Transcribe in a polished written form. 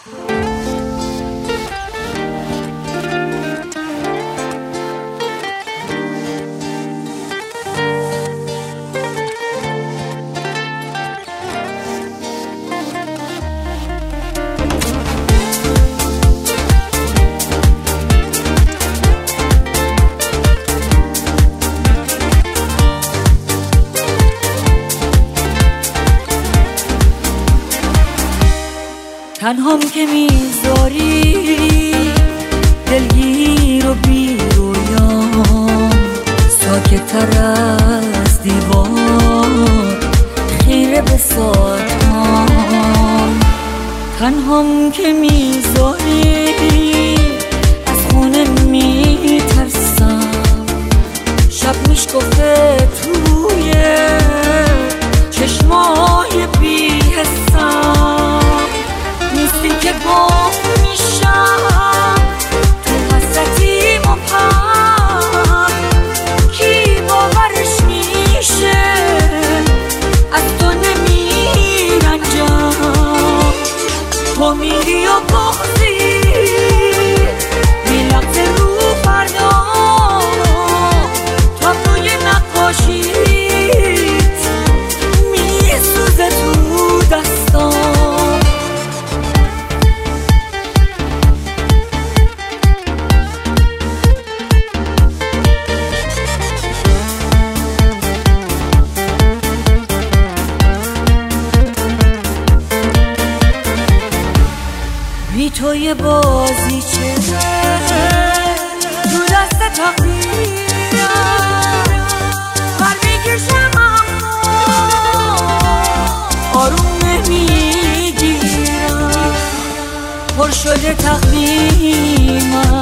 تنهام که میذاری دلگیر و بی رویام، ساکت تر از دیوار خیره به ساعتام. تنهام که میذاری از خونه میترسم، شب میشکفه توی چشمای بی حسم. نیستی که گم میشم تو حسرتی مبهم، کی باورش میشه از تو نمیرنجم. تو میری و بغضی میلغزه رو فردا، تابلوی نقاشیت میسوزه تو دستام. بی توی بازی چه تو دست تقدیرم، بر میکشم اما آروم نمیگیرم. پر شده تقویمم